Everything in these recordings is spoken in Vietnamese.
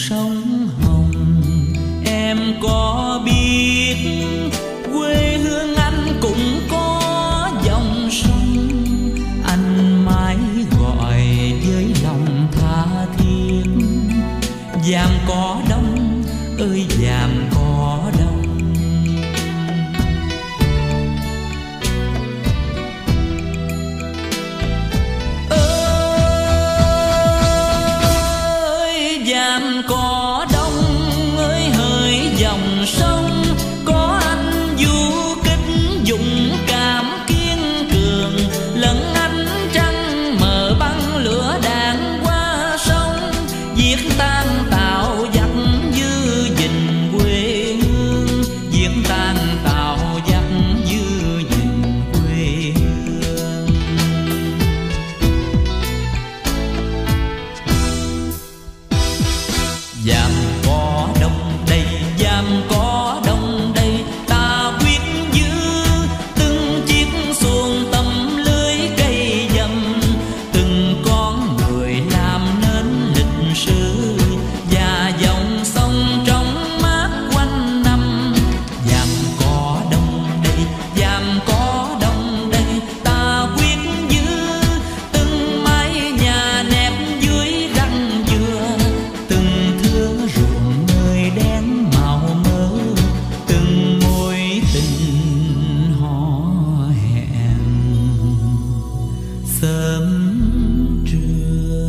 sông Hồng. Em có biết quê hương anh cũng có dòng sông, anh mãi gọi với lòng tha thiết. Dàm Cỏ Đông ơi Dàm Cỏ Đông, ơi Dàm Cỏ Đông ơi hỡi dòng sông, có anh du kích dũng cảm kiên cường, lẫn ánh trăng mờ băng lửa đạn qua sông, giết tan tạo giặc dư gìn quê hương, giết tan tạo giặc dư gìn quê hương. Dàm Cỏ Đông đây, Dàm Cỏ Đông đây, ta quyết giữ từng chiếc xuồng tấm lưới cây dầm, từng con người làm nên lịch sử và dòng sông trong mát quanh năm. Dàm Cỏ Đông đây, Dàm Cỏ Đông đây, ta quyết giữ từng mái nhà nép dưới răng dừa, từng thửa ruộng nơi đen màu mỡ, từng mối tình hò hẹn sớm trưa.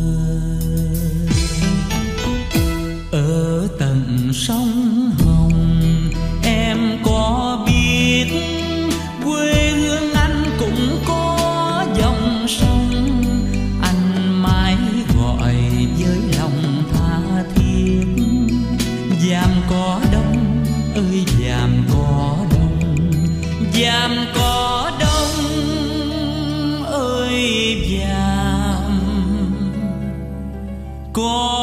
Ở tận sông Hồng em có biết quê hương anh cũng có dòng sông, anh mãi gọi với lòng tha thiết. Dàm Cỏ Đông ơi Dàm Cỏ Đông, Dàm Cỏ Đông ơi Dàm Cỏ